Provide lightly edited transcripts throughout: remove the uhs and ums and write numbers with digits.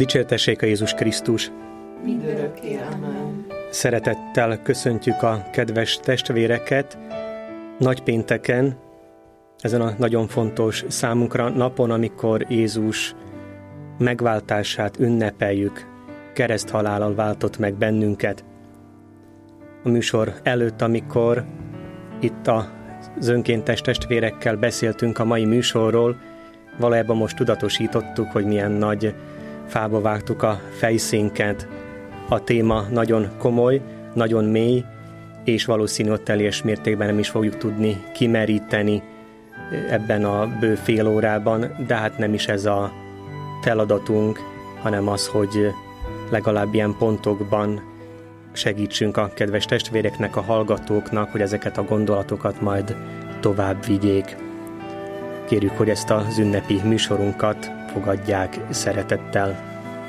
Dicsértessék a Jézus Krisztus! Mindörökké, amen. Szeretettel köszöntjük a kedves testvéreket nagypénteken, ezen a nagyon fontos számunkra napon, amikor Jézus megváltását ünnepeljük, kereszthalállal váltott meg bennünket. A műsor előtt, amikor itt az önkéntes testvérekkel beszéltünk a mai műsorról, valójában most tudatosítottuk, hogy milyen nagy fába vágtuk a fejszénket. A téma nagyon komoly, nagyon mély, és valószínű, hogy teljes mértékben nem is fogjuk tudni kimeríteni ebben a bő fél órában, de hát nem is ez a feladatunk, hanem az, hogy legalább ilyen pontokban segítsünk a kedves testvéreknek, a hallgatóknak, hogy ezeket a gondolatokat majd tovább vigyék. Kérjük, hogy ezt az ünnepi műsorunkat fogadják szeretettel.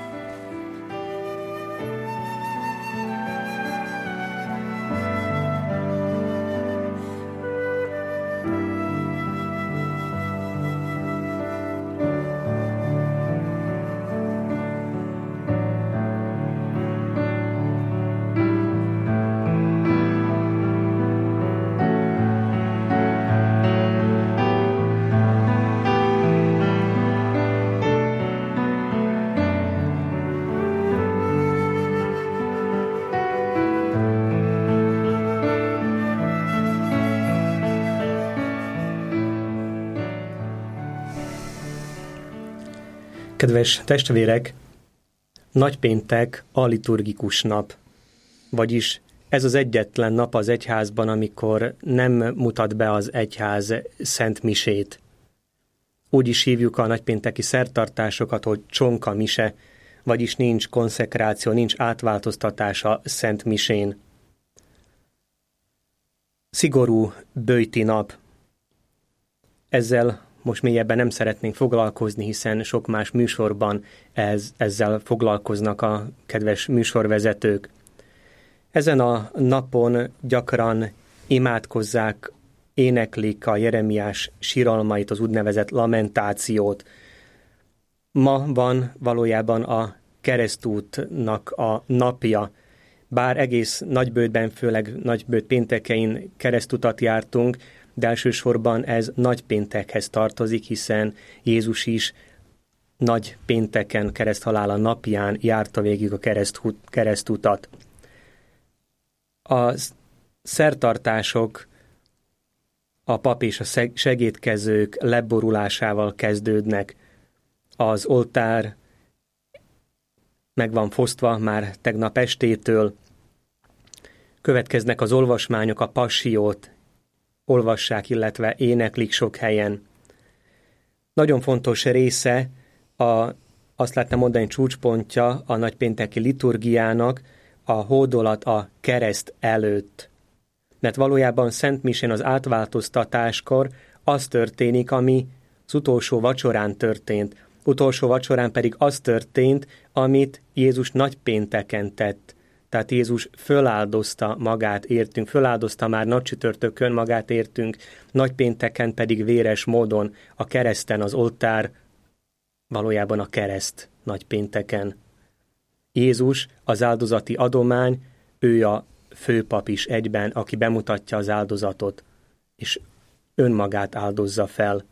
Kedves testvérek, nagypéntek a liturgikus nap, vagyis ez az egyetlen nap az egyházban, amikor nem mutat be az egyház szent misét. Úgy is hívjuk a nagypénteki szertartásokat, hogy csonka mise, vagyis nincs konszekráció, nincs átváltoztatás a szent misén. Szigorú böjti nap. Ezzel most mélyebben nem szeretnénk foglalkozni, hiszen sok más műsorban ezzel foglalkoznak a kedves műsorvezetők. Ezen a napon gyakran imádkozzák, éneklik a Jeremiás síralmait, az úgynevezett lamentációt. Ma van valójában a keresztútnak a napja. Bár egész nagyböjtben, főleg nagyböjt péntekein keresztutat jártunk, de elsősorban ez nagypéntekhez tartozik, hiszen Jézus is nagypénteken, kereszthalála napján járta végig a keresztutat. A szertartások a pap és a segédkezők leborulásával kezdődnek. Az oltár meg van fosztva már tegnap estétől. Következnek az olvasmányok, a passiót olvassák, illetve éneklik sok helyen. Nagyon fontos része, azt lehetne mondani csúcspontja a nagypénteki liturgiának, a hódolat a kereszt előtt. Mert valójában Szent Misén az átváltoztatáskor az történik, ami az utolsó vacsorán történt. Utolsó vacsorán pedig az történt, amit Jézus nagypénteken tett. Tehát Jézus föláldozta magát értünk, föláldozta már nagycsütörtökön magát értünk, nagypénteken pedig véres módon a kereszten, az oltár, valójában a kereszt nagypénteken. Jézus az áldozati adomány, ő a főpap is egyben, aki bemutatja az áldozatot, és önmagát áldozza fel.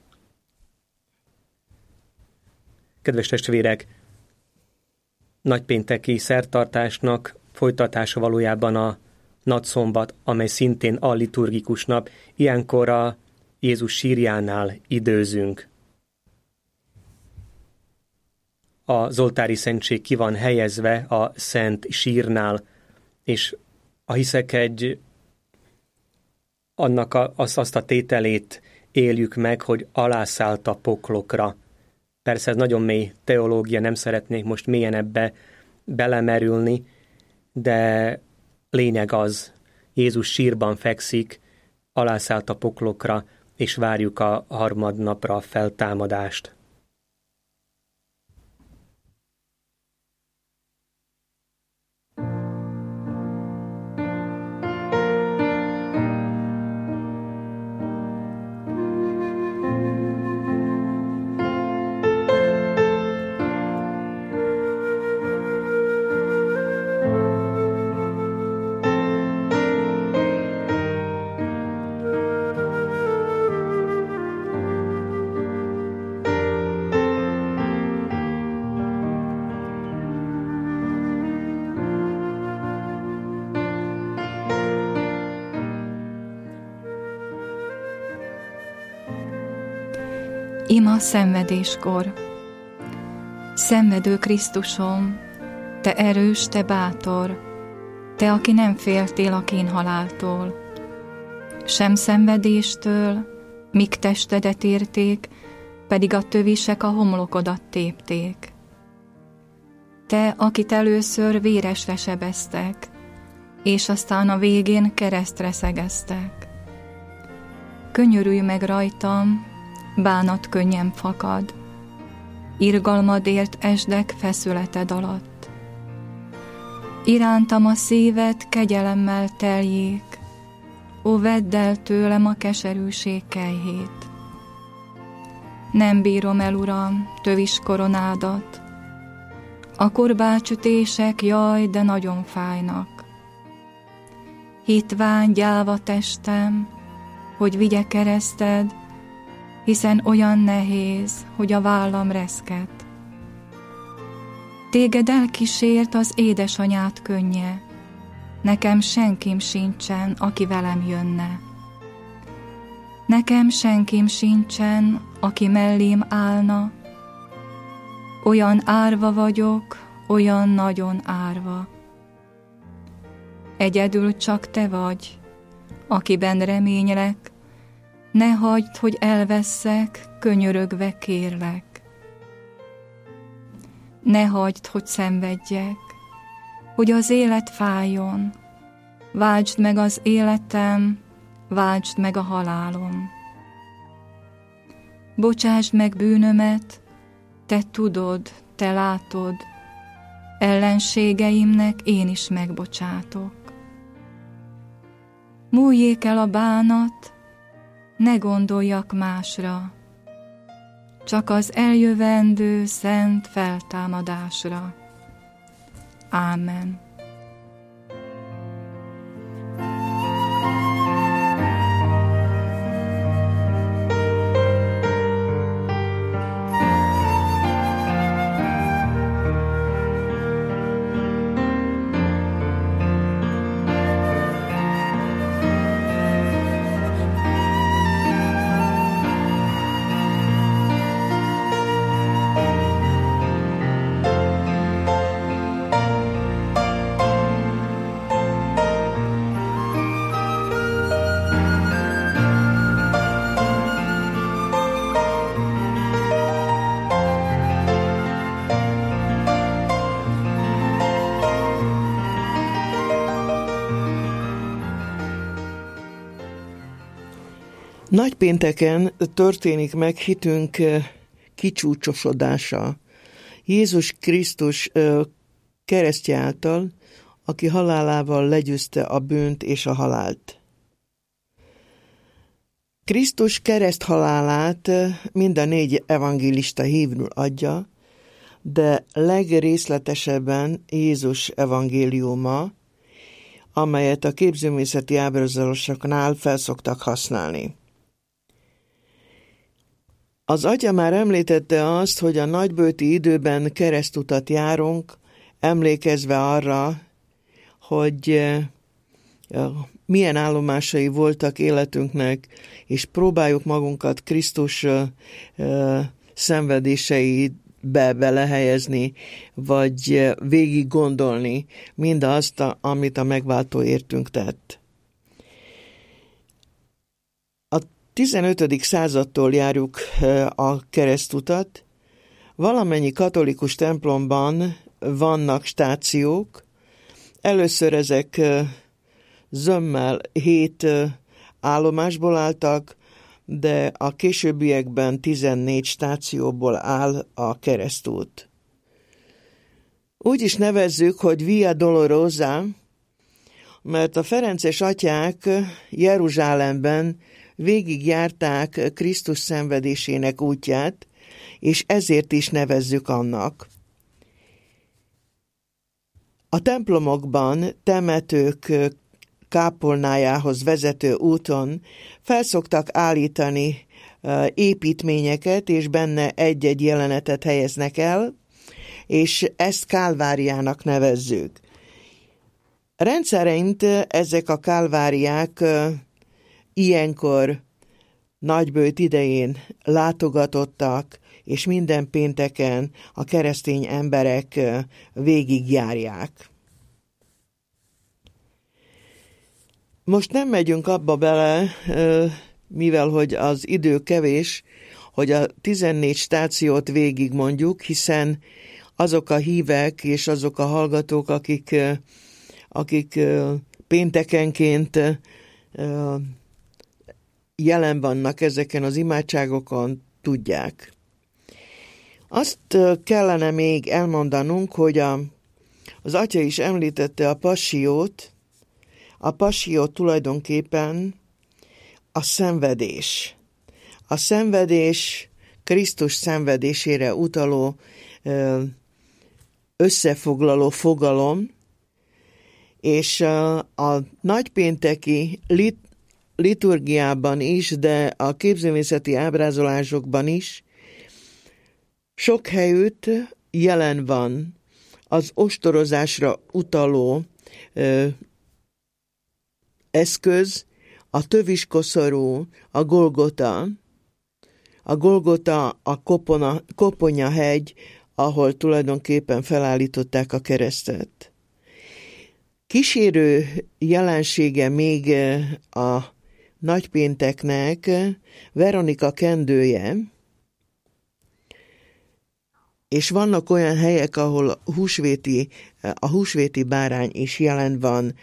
Kedves testvérek, nagypénteki szertartásnak folytatása valójában a nagyszombat, amely szintén a liturgikus nap. Ilyenkor a Jézus sírjánál időzünk. Az oltári szentség ki van helyezve a szent sírnál, és a hiszek annak azt a tételét éljük meg, hogy alászállt a poklokra. Persze ez nagyon mély teológia, nem szeretnék most mélyen ebbe belemerülni, de lényeg az, Jézus sírban fekszik, alászállt a poklokra, és várjuk a harmadnapra a feltámadást. Ima szenvedéskor. Szenvedő Krisztusom, te erős, te bátor, te, aki nem féltél a kínhaláltól, sem szenvedéstől, míg testedet érték, pedig a tövisek a homlokodat tépték. Te, akit először véresre sebeztek, és aztán a végén keresztre szegeztek. Könyörülj meg rajtam, bánat könnyen fakad, irgalmadért esdek feszületed alatt. Irántam a szíved kegyelemmel teljék, ó, vedd el tőlem a keserűség kelyhét. Nem bírom el, Uram, tövis koronádat, a korbácsütések, jaj, de nagyon fájnak. Hitvány gyáva testem, hogy vigye kereszted, hiszen olyan nehéz, hogy a vállam reszket. Téged elkísért az édesanyád könnye, nekem senkim sincsen, aki velem jönne. Nekem senkim sincsen, aki mellém állna, olyan árva vagyok, olyan nagyon árva. Egyedül csak te vagy, akiben reménylek, ne hagyd, hogy elvesszek, könyörögve kérlek. Ne hagyd, hogy szenvedjek, hogy az élet fájjon, váltsd meg az életem, váltsd meg a halálom. Bocsásd meg bűnömet, te tudod, te látod, ellenségeimnek én is megbocsátok. Múljék el a bánat, ne gondoljak másra, csak az eljövendő szent feltámadásra. Ámen. Nagypénteken történik meg hitünk kicsúcsosodása. Jézus Krisztus keresztje által, aki halálával legyőzte a bűnt és a halált. Krisztus kereszthalálát mind a 4 evangélista hívül adja, de legrészletesebben Jézus evangéliuma, amelyet a képzőművészeti ábrázolásoknál felszoktak használni. Az atya már említette azt, hogy a nagybőti időben keresztutat járunk, emlékezve arra, hogy milyen állomásai voltak életünknek, és próbáljuk magunkat Krisztus szenvedéseibe belehelyezni, vagy végig gondolni mindazt, amit a megváltó értünk tett. A 15. századtól járjuk a keresztutat. Valamennyi katolikus templomban vannak stációk. Először ezek zömmel 7 állomásból álltak, de a későbbiekben 14 stációból áll a keresztút. Úgy is nevezzük, hogy Via Dolorosa, mert a ferences atyák Jeruzsálemben végigjárták Krisztus szenvedésének útját, és ezért is nevezzük annak. A templomokban, temetők kápolnájához vezető úton felszoktak állítani építményeket, és benne egy-egy jelenetet helyeznek el, és ezt kálváriának nevezzük. Rendszerint ezek a kálváriák ilyenkor nagyböjt idején látogatottak, és minden pénteken a keresztény emberek végigjárják. Most nem megyünk abba bele, mivel hogy az idő kevés, hogy a 14 stációt végig mondjuk, hiszen azok a hívek és azok a hallgatók, akik péntekenként jelen vannak ezeken az imádságokon, tudják. Azt kellene még elmondanunk, hogy az atya is említette a passiót. A passzió tulajdonképpen a szenvedés. A szenvedés Krisztus szenvedésére utaló összefoglaló fogalom, és a nagypénteki liturgiában is, de a képzőművészeti ábrázolásokban is sok helyütt jelen van az ostorozásra utaló eszköz, a töviskoszorú, a Golgota. A Golgota a Koponya-hegy, ahol tulajdonképpen felállították a keresztet. Kísérő jelensége még a nagypénteknek Veronika kendője, és vannak olyan helyek, ahol a húsvéti bárány is jelen van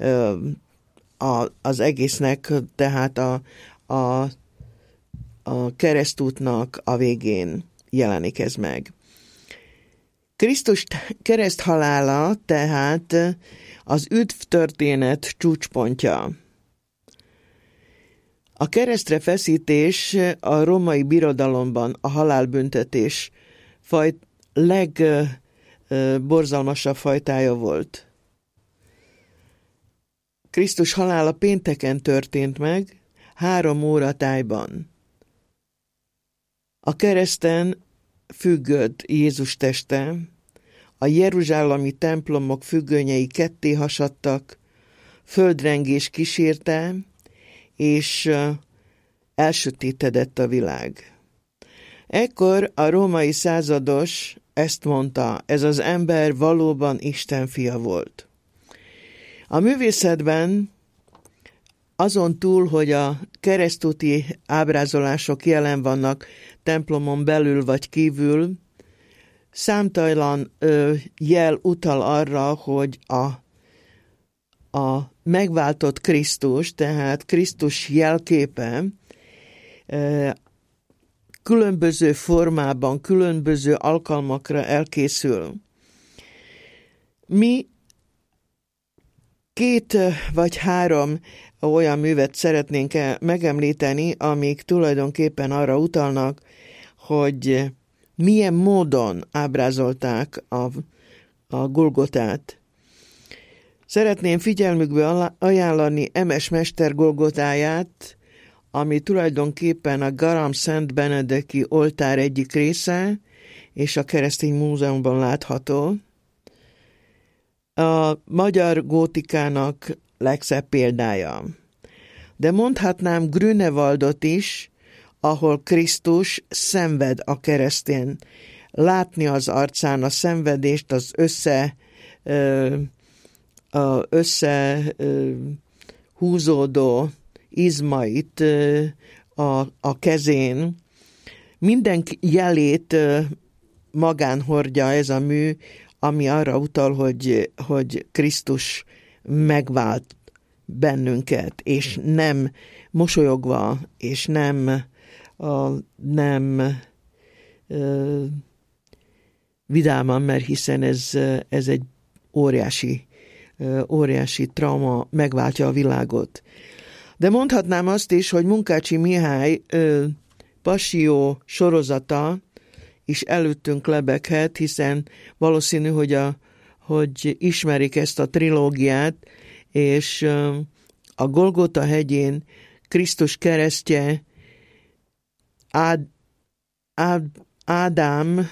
az egésznek, tehát a keresztútnak a végén jelenik ez meg. Krisztus kereszthalála tehát az üdvtörténet csúcspontja. A keresztre feszítés a római birodalomban a halálbüntetés legborzalmasabb fajtája volt. Krisztus halála pénteken történt meg, 3 óra tájban. A kereszten függött Jézus teste, a jeruzsálemi templomok függönyei ketté hasadtak, földrengés kísérte, és elsötétedett a világ. Ekkor a római százados ezt mondta, ez az ember valóban Isten fia volt. A művészetben azon túl, hogy a keresztúti ábrázolások jelen vannak templomon belül vagy kívül, számtalan jel utal arra, hogy a megváltott Krisztus, tehát Krisztus jelképe különböző formában, különböző alkalmakra elkészül. Mi 2 vagy 3 olyan művet szeretnénk megemlíteni, amik tulajdonképpen arra utalnak, hogy milyen módon ábrázolták a Golgotát. Szeretném figyelmükbe ajánlani Emes Mester Golgotáját, ami tulajdonképpen a Garam Szent Benedeki oltár egyik része, és a Keresztény Múzeumban látható. A magyar gótikának legszebb példája. De mondhatnám Grünewaldot is, ahol Krisztus szenved a keresztén. Látni az arcán a szenvedést, az összehúzódó izmait a kezén. Minden jelét magán hordja ez a mű, ami arra utal, hogy Krisztus megvált bennünket, és nem mosolyogva, és nem vidáman, mert hiszen ez egy óriási trauma, megváltja a világot. De mondhatnám azt is, hogy Munkácsi Mihály Passió sorozata is előttünk lebeghet, hiszen valószínű, hogy ismerik ezt a trilógiát, és a Golgota hegyén Krisztus keresztje Ádám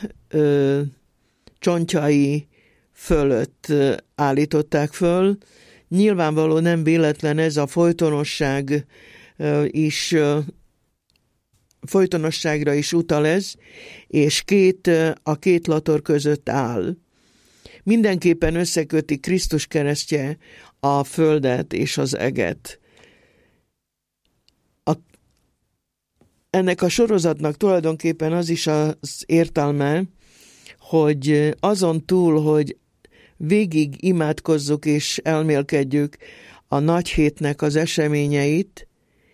csontjai fölött állították föl. Nyilvánvaló nem véletlen ez a folytonosság is folytonosságra is utal ez, és a két lator között áll. Mindenképpen összeköti Krisztus keresztje a földet és az eget. Ennek a sorozatnak tulajdonképpen az is az értelme, hogy azon túl, hogy végig imádkozzuk és elmélkedjük a nagy hétnek az eseményeit,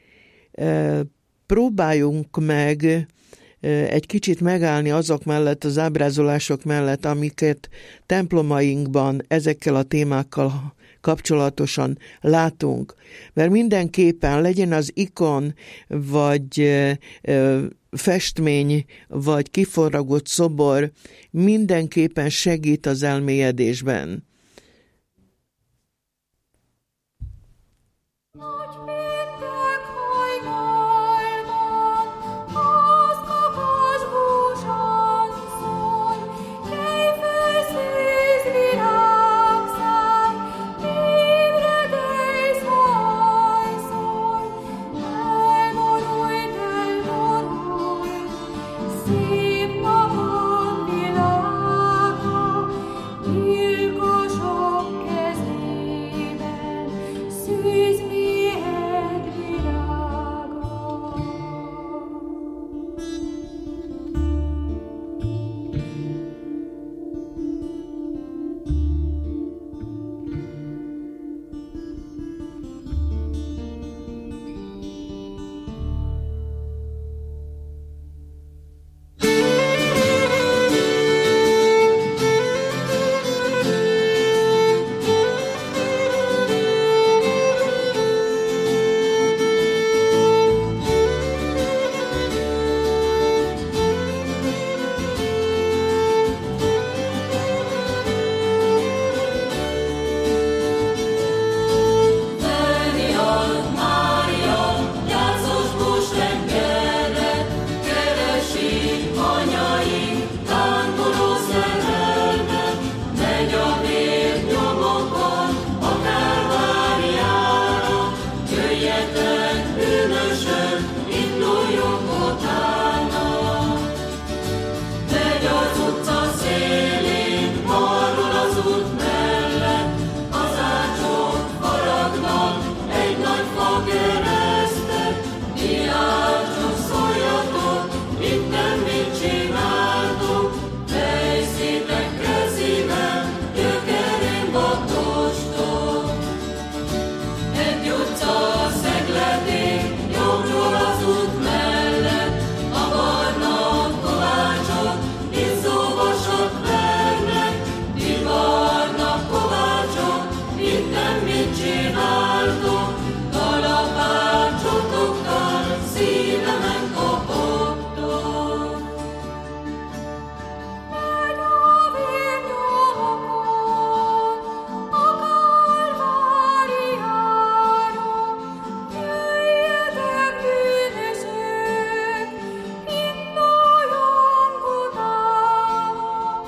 próbáljunk meg egy kicsit megállni azok mellett, az ábrázolások mellett, amiket templomainkban ezekkel a témákkal kapcsolatosan látunk. Mert mindenképpen legyen az ikon, vagy festmény, vagy kiforragott szobor, mindenképpen segít az elmélyedésben.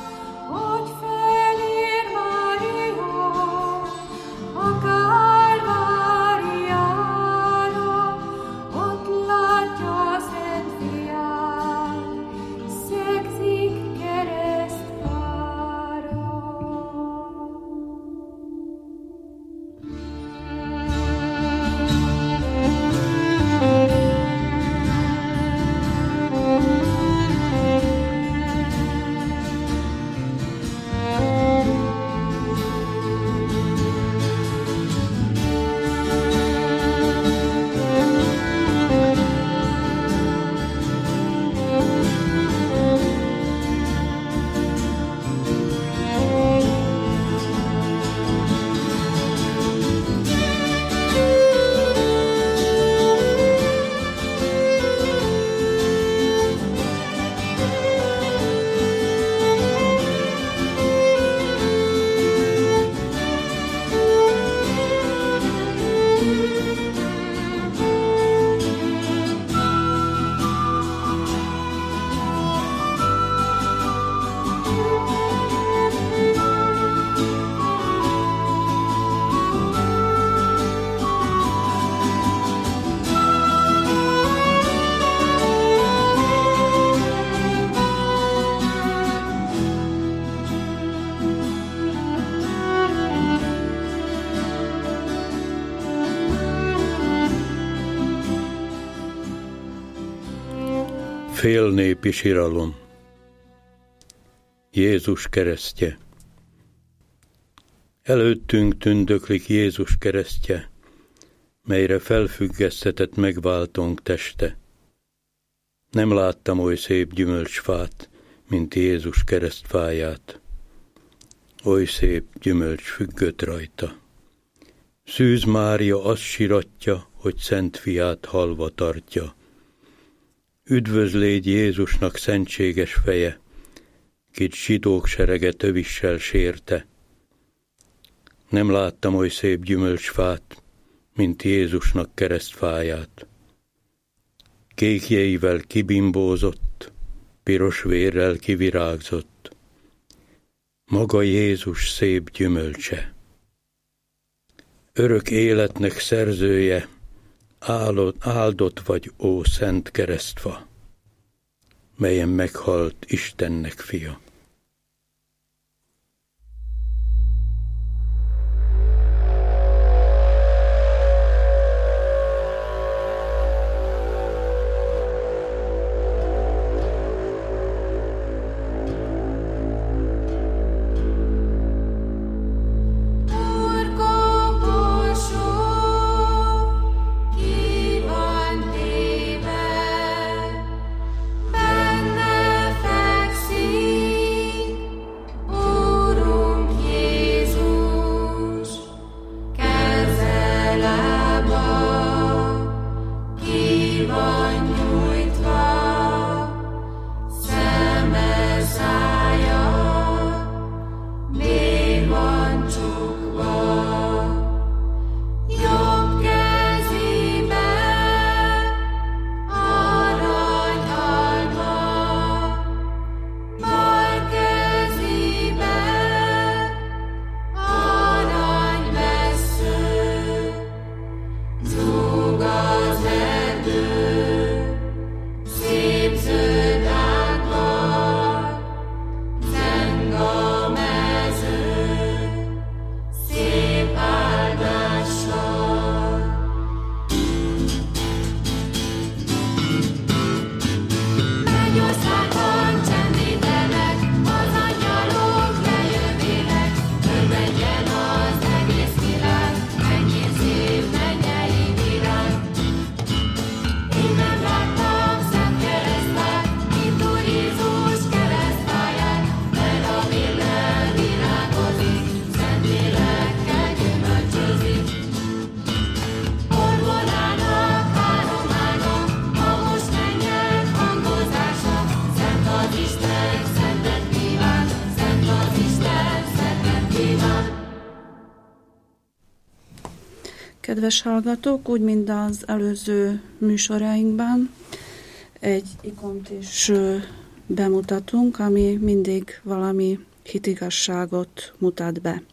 Kálvár Félnépi siralom. Jézus keresztje. Előttünk tündöklik Jézus keresztje, melyre felfüggesztetett megváltónk teste. Nem láttam oly szép gyümölcsfát, mint Jézus keresztfáját. Oly szép gyümölcs függött rajta. Szűz Mária azt siratja, hogy Szent Fiát halva tartja. Üdvözlégy Jézusnak szentséges feje, kit zsidók serege tövissel sérte. Nem láttam oly szép gyümölcsfát, mint Jézusnak keresztfáját. Kékjeivel kibimbózott, piros vérrel kivirágzott. Maga Jézus szép gyümölcse. Örök életnek szerzője, áldott vagy, ó szent keresztfa, melyen meghalt Istennek fia. Kedves hallgatók, úgy mint az előző műsorainkban, egy ikont is bemutatunk, ami mindig valami hitigazságot mutat be.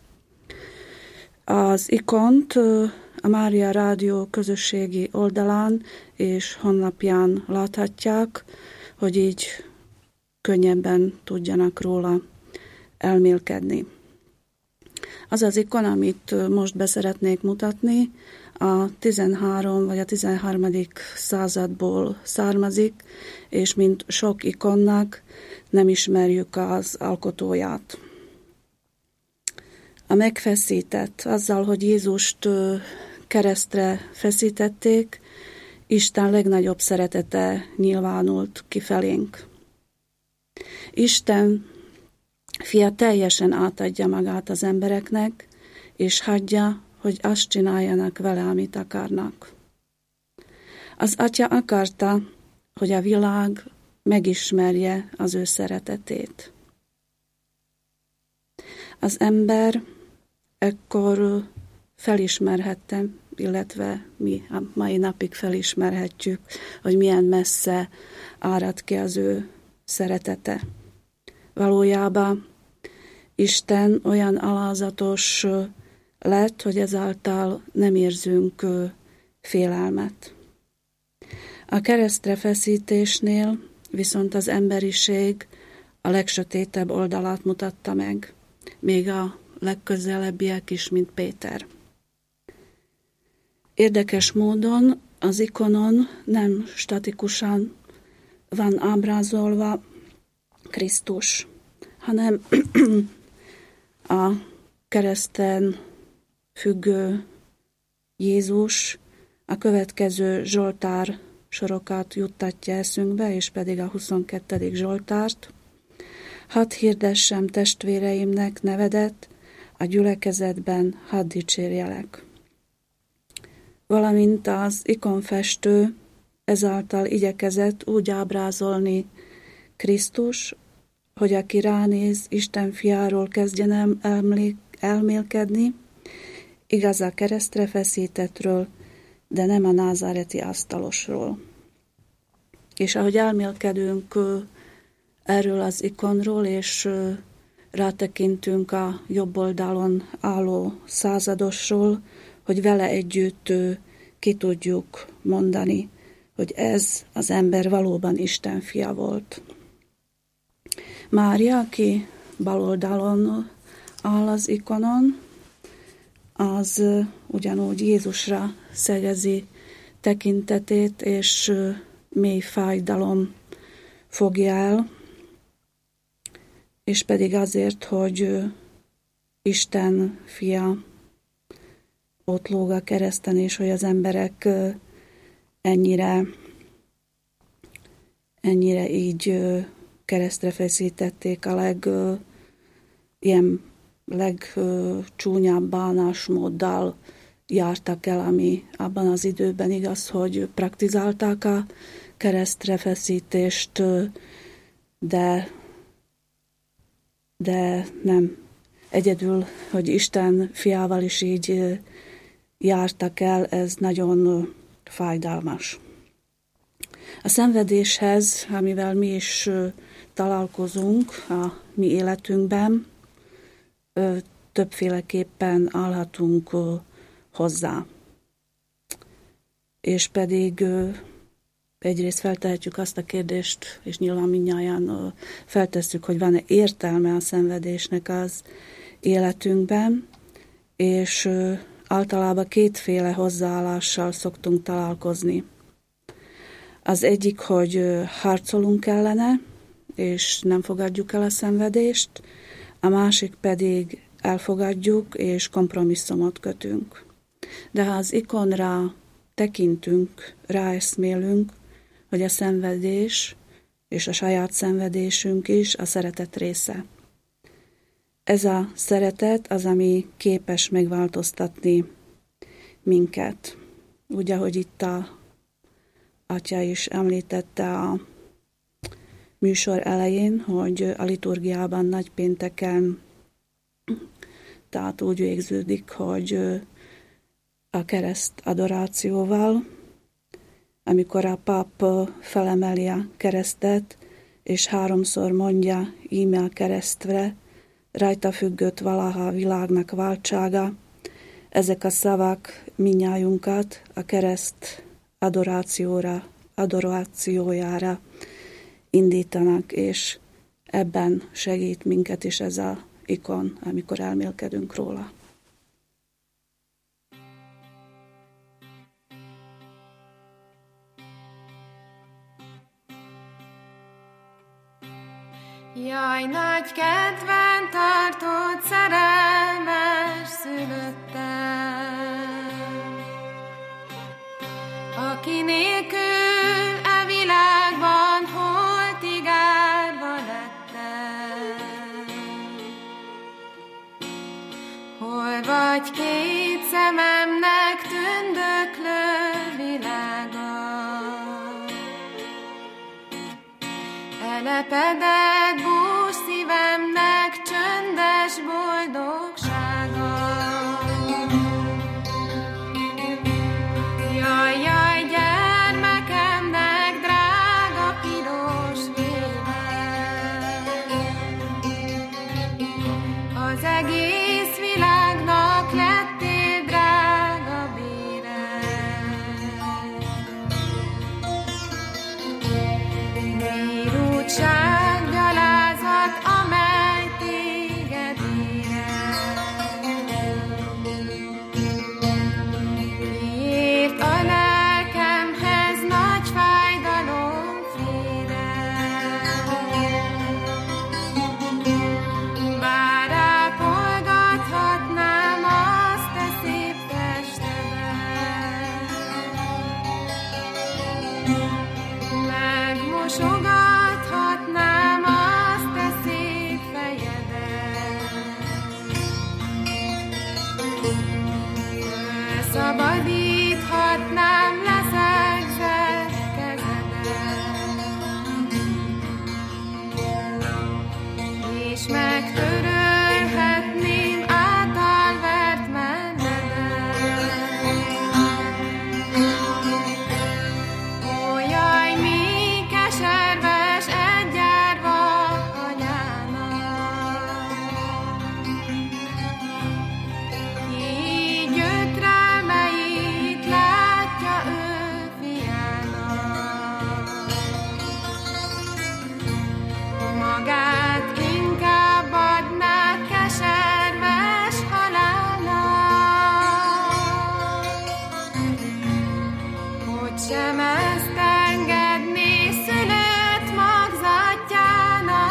Az ikont a Mária Rádió közösségi oldalán és honlapján láthatják, hogy így könnyebben tudjanak róla elmélkedni. Az az ikon, amit most beszeretnék mutatni, a 13 vagy a 13. századból származik, és mint sok ikonnak nem ismerjük az alkotóját. A megfeszített, azzal, hogy Jézust keresztre feszítették, Isten legnagyobb szeretete nyilvánult kifelénk. Isten Fia teljesen átadja magát az embereknek, és hagyja, hogy azt csináljanak vele, amit akarnak. Az Atya akarta, hogy a világ megismerje az ő szeretetét. Az ember ekkor felismerhette, illetve mi a mai napig felismerhetjük, hogy milyen messze árad ki az ő szeretete. Valójában Isten olyan alázatos lett, hogy ezáltal nem érzünk félelmet. A keresztre feszítésnél viszont az emberiség a legsötétebb oldalát mutatta meg, még a legközelebbiek is, mint Péter. Érdekes módon az ikonon nem statikusan van ábrázolva Krisztus, hanem a kereszten függő Jézus a következő Zsoltár sorokat juttatja eszünkbe, és pedig a 22. Zsoltárt. Hadd hirdessem testvéreimnek nevedet, a gyülekezetben hadd dicsérjelek. Valamint az ikonfestő ezáltal igyekezett úgy ábrázolni Krisztus, hogy aki ránéz, Isten fiáról kezdjen elmélkedni, igaz a keresztre feszítettről, de nem a názáreti asztalosról. És ahogy elmélkedünk erről az ikonról, és rátekintünk a jobb oldalon álló századosról, hogy vele együtt ki tudjuk mondani, hogy ez az ember valóban Isten fia volt. Mária, aki bal oldalon áll az ikonon, az ugyanúgy Jézusra szegezi tekintetét, és mély fájdalom fogja el, és pedig azért, hogy Isten fia ott lóg a kereszten, és hogy az emberek ennyire így keresztre feszítették a legcsúnyább bánásmóddal jártak el, ami abban az időben igaz, hogy praktizálták a keresztre feszítést, de nem egyedül, hogy Isten fiával is így jártak el, ez nagyon fájdalmas. A szenvedéshez, amivel mi is találkozunk a mi életünkben, többféleképpen állhatunk hozzá. És pedig egyrészt feltehetjük azt a kérdést, és nyilván mindnyájan feltesszük, hogy van-e értelme a szenvedésnek az életünkben, és általában kétféle hozzáállással szoktunk találkozni. Az egyik, hogy harcolunk ellene, és nem fogadjuk el a szenvedést, a másik pedig elfogadjuk, és kompromisszumot kötünk. De ha az ikonra tekintünk, ráeszmélünk, hogy a szenvedés és a saját szenvedésünk is a szeretet része. Ez a szeretet az, ami képes megváltoztatni minket. Úgy, ahogy itt a atya is említette a műsor elején, hogy a liturgiában nagypénteken, tehát úgy végződik, hogy a kereszt adorációval, amikor a pap felemeli a keresztet, és 3-szor mondja, íme a keresztre, rajta függött valaha a világnak váltsága. Ezek a szavak mindnyájunkat a kereszt adorációjára indítanak, és ebben segít minket is ez az ikon, amikor elmélkedünk róla. Jaj, nagy kedven tartott szerelmes szülöttem, aki nélkül a világban holtig árva lettem. Hol vagy két szememnek tündöklő világa, elepedett bús szívemnek csöndes boldogsága. Jaj, jaj, gyermekemnek drága piros véred, az egész világnak lettél drága béred. Bírútság, gyalázat, szabadíthatnám leszegzett kezedet, és megtörölhetném által vert mennedet. Ó, jaj, mi keserves egy gyárva anyának, így gyötrelmeit látja ő fiának. Magát inkább adná keserves halálnak, hogy sem ezt engedné szülött magzatjának.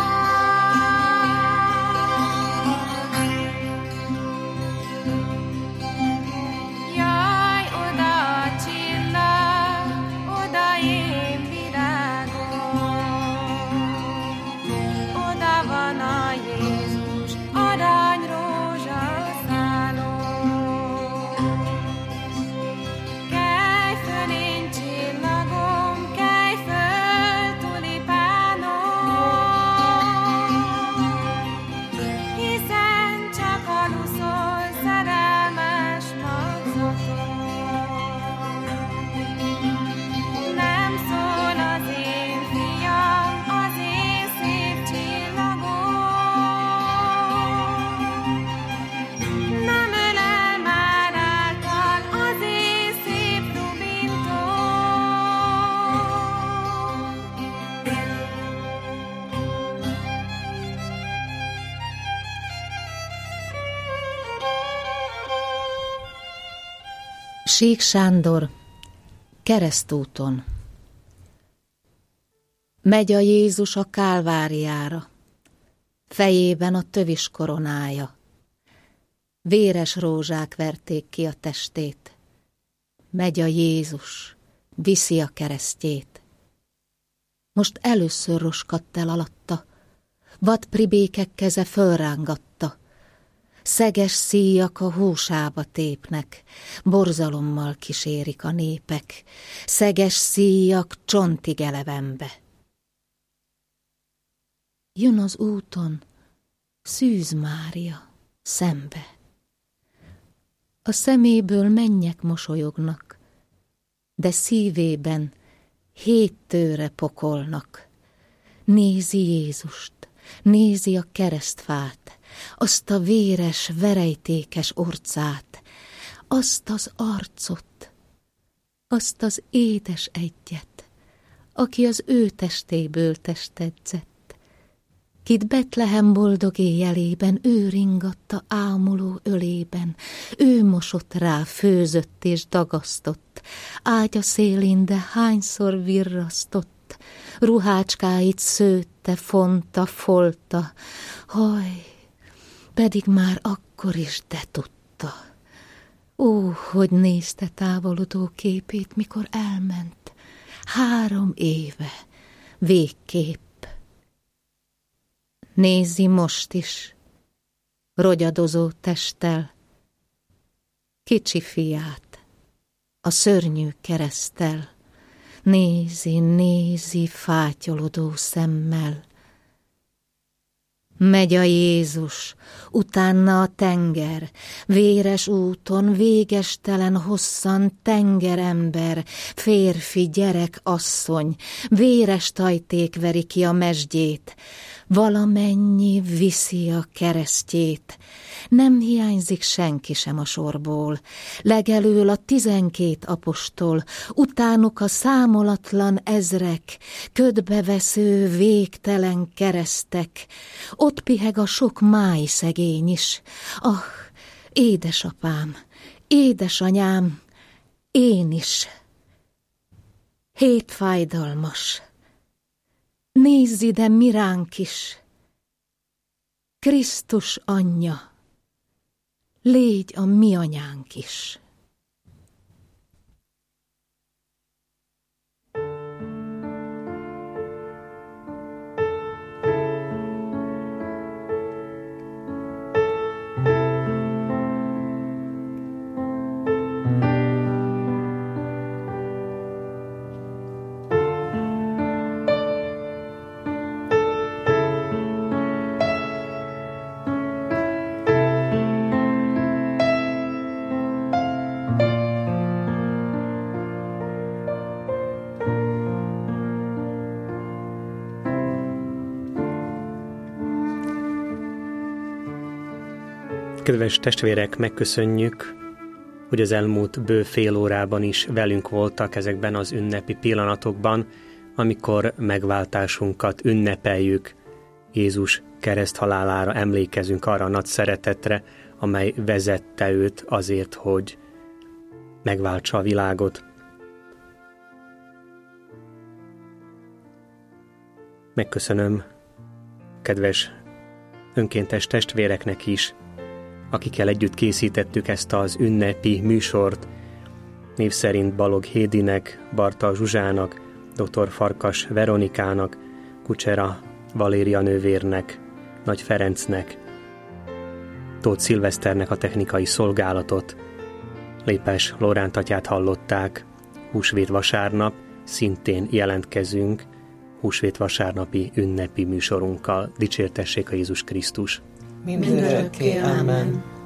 Jaj, oda a csillag, oda én virágom, oda van a Jézus aranyrózsaszálon. Kelj föl, én csillagom, kelj föl, tulipánom, hiszen csak aluszol szerelmes magzaton. Nem szól az én fiam, az én szép csillagom, nem ölel már által az én szép rubintom. Sík Sándor, Keresztúton. Megy a Jézus a Kálváriára, fejében a tövis koronája. Véres rózsák verték ki a testét. Megy a Jézus, viszi a keresztjét. Most először roskadt el alatta, vadpribékek keze fölrángatta. Szeges szíjak a húsába tépnek, borzalommal kísérik a népek, szeges szíjak csontig elevenbe. Jön az úton Szűz Mária szembe. A szeméből mennyek mosolyognak, de szívében 7 tőre pokolnak. Nézi Jézust, nézi a keresztfát, azt a véres, verejtékes orcát, azt az arcot, azt az édes egyet, aki az ő testéből testedzett, kit Betlehem boldog éjjelében ő ringatta ámuló ölében, ő mosott rá, főzött és dagasztott, ágya szélén, de hányszor virrasztott, ruhácskáit szőtte, fonta, folta, haj, pedig már akkor is de tudta. Ó, hogy nézte távolodó képét, mikor elment, 3 éve, végképp. Nézi most is, rogyadozó testtel, kicsi fiát, a szörnyű kereszttel. Nézi, nézi fátyolodó szemmel. Megy a Jézus, utána a tenger, véres úton, végestelen hosszan tengerember, férfi, gyerek, asszony, véres tajték veri ki a mesdjét, valamennyi viszi a keresztjét. Nem hiányzik senki sem a sorból, legelől a 12 apostol, utánuk a számolatlan ezrek, ködbevesző végtelen keresztek. Ott piheg a sok máj szegény is. Ah, édesapám, édesanyám, én is. 7 fájdalmas. Nézz ide mi ránk is. Krisztus anyja, légy a mi anyánk is. Kedves testvérek, megköszönjük, hogy az elmúlt bő fél órában is velünk voltak ezekben az ünnepi pillanatokban, amikor megváltásunkat ünnepeljük, Jézus kereszthalálára emlékezünk, arra a nagy szeretetre, amely vezette őt azért, hogy megváltsa a világot. Megköszönöm kedves önkéntes testvéreknek is, akikkel együtt készítettük ezt az ünnepi műsort, név szerint Balog Hédinek, Barta Zsuzsának, dr. Farkas Veronikának, Kucsera Valéria nővérnek, Nagy Ferencnek, Tóth Szilveszternek a technikai szolgálatot, Lépes Lóránt atyát hallották. Húsvét vasárnap szintén jelentkezünk húsvét vasárnapi ünnepi műsorunkkal. Dicsértessék a Jézus Krisztus! Mindörökké, amen.